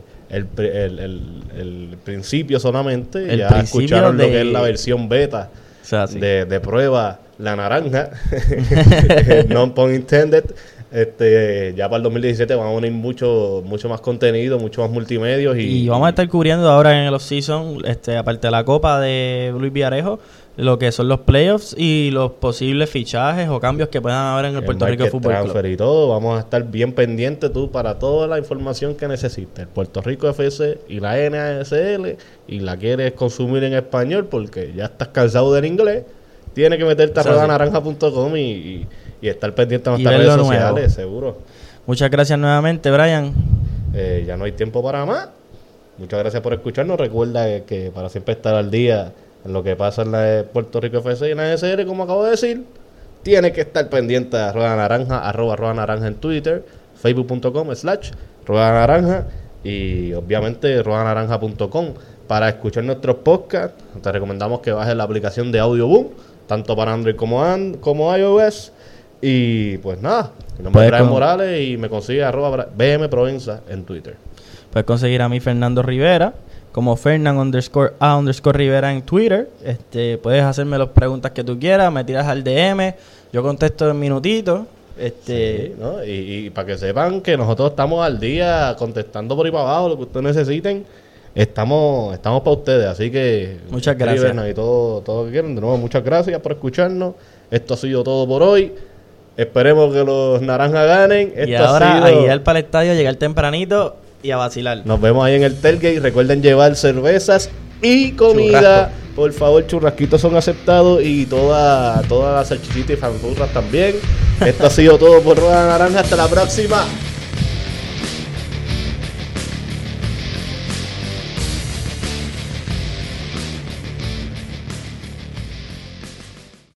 el principio solamente, ya escucharon lo que es la versión beta. O sea, sí. de prueba la naranja, non-pun intended. Ya para el 2017 vamos a unir mucho más contenido, mucho más multimedios. Y vamos a estar cubriendo ahora en el off-season, aparte de la Copa de Luis Villarejo, lo que son los playoffs y los posibles fichajes o cambios que puedan haber en el Puerto Rico Fútbol Club. Y todo, vamos a estar bien pendientes para toda la información que necesites. El Puerto Rico FC y la NASL, y la quieres consumir en español porque ya estás cansado del inglés, tienes que meterte a ruedanaranja.com y estar pendiente de nuestras redes sociales, seguro. Muchas gracias nuevamente, Brian. Ya no hay tiempo para más. Muchas gracias por escucharnos. Recuerda que para siempre estar al día en lo que pasa en la de Puerto Rico FC y en la NSR, como acabo de decir, tienes que estar pendiente de Rueda Naranja, @Rueda Naranja en Twitter, facebook.com/Rueda Naranja, y obviamente rodanaranja.com. Para escuchar nuestros podcasts, te recomendamos que bajes la aplicación de Audioboom, tanto para Android como iOS. Y pues nada, mi nombre es Brian Morales y me consigue @BMProvenza en Twitter. Puedes conseguir a mí Fernando Rivera, como Fernan_A_Rivera en Twitter. Puedes hacerme las preguntas que tú quieras, me tiras al DM, yo contesto en minutitos. Sí, ¿no? Y para que sepan que nosotros estamos al día contestando por ahí para abajo lo que ustedes necesiten. Estamos para ustedes, así que muchas gracias. Y todo lo que quieran. De nuevo, muchas gracias por escucharnos. Esto ha sido todo por hoy. Esperemos que los naranjas ganen. Y ahora a ir para el estadio, llegar tempranito y a vacilar. Nos vemos ahí en el tailgate. Recuerden llevar cervezas y comida. Churrasco. Por favor, churrasquitos son aceptados y toda la salchichita y fanfurras también. Esto ha sido todo por Roda Naranja. Hasta la próxima.